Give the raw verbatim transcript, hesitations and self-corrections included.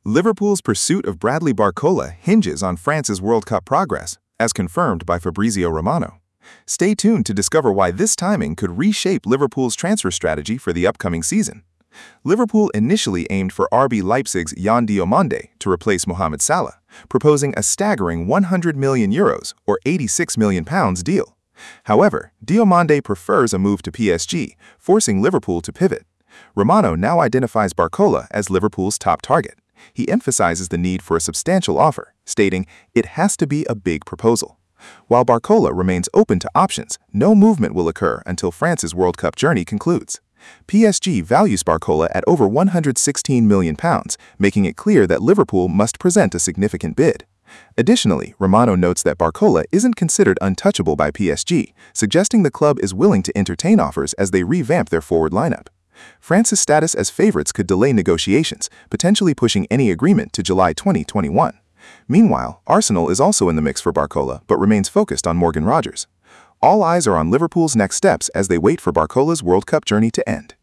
Liverpool's pursuit of Bradley Barcola hinges on France's World Cup progress, as confirmed by Fabrizio Romano. Stay tuned to discover why this timing could reshape Liverpool's transfer strategy for the upcoming season. Liverpool initially aimed for R B Leipzig's Yan Diomande to replace Mohamed Salah, proposing a staggering one hundred million euros or eighty-six million pounds deal. However, Diomande prefers a move to P S G, forcing Liverpool to pivot. Romano now identifies Barcola as Liverpool's top target. He emphasizes the need for a substantial offer, stating, "It has to be a big proposal." While Barcola remains open to options, no movement will occur until France's World Cup journey concludes. P S G values Barcola at over one hundred sixteen million pounds, making it clear that Liverpool must present a significant bid. Additionally, Romano notes that Barcola isn't considered untouchable by P S G, suggesting the club is willing to entertain offers as they revamp their forward lineup. France's status as favorites could delay negotiations, potentially pushing any agreement to July twenty twenty-one. Meanwhile, Arsenal is also in the mix for Barcola but remains focused on Morgan Rogers. All eyes are on Liverpool's next steps as they wait for Barcola's World Cup journey to end.